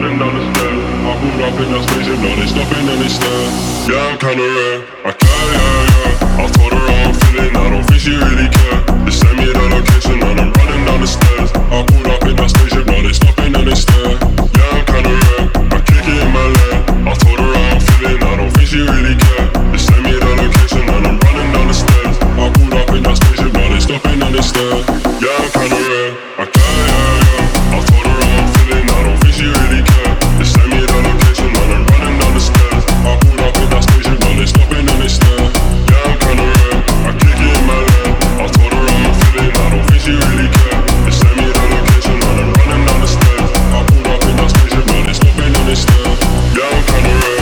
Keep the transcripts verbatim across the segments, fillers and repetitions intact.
running down the stairs. I pulled up in that spaceship, now they stopping and they stare. Yeah, I'm kinda rare, I care, yeah, yeah. I told her how I'm feeling, I don't think she really care. They send me the location and I'm running down the stairs. I pulled up in that spaceship, now they stopping and they stare. Yeah, I'm kinda rare, I kick it in my leg. I told her how I'm feeling, I don't think she really care. They send me the location and I'm running down the stairs. I pulled up in that spaceship, now they stopping and they stare. Yeah, I'm kinda rare, I care, yeah, yeah. I told her how I'm feeling, I don't think she really care. They send me the location and I'm running down the stairs. I pulled up in that spaceship, now they stopping and they stare. Yeah, I'm kinda rare, I kick it in my leg. I told her how I'm feeling, I don't think she really care. They send me the location and I'm running down the stairs. I pulled up in that spaceship, now they stopping and they stare. Yeah, I'm kinda rare.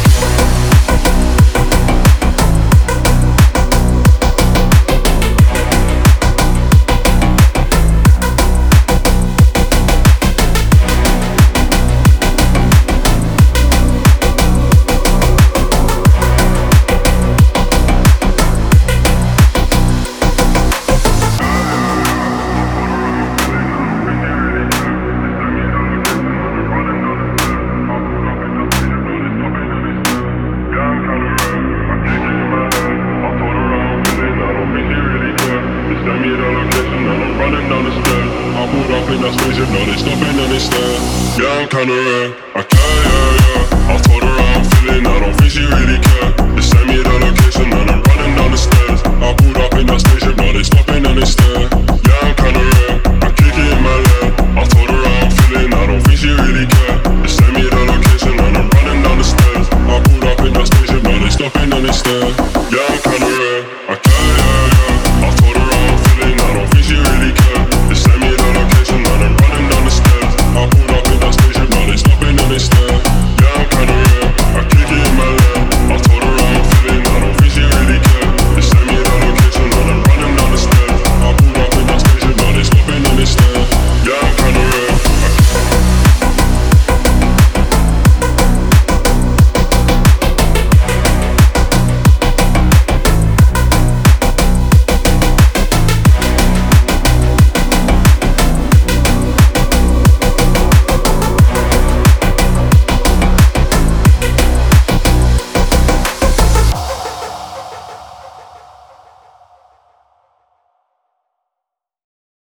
Yeah, I'm kinda rare, I care, yeah, yeah. I told her how I'm feeling, I don't think she really care. They send me the location and I'm running down the stairs. I pulled up in that spaceship, now they stopping and they stare.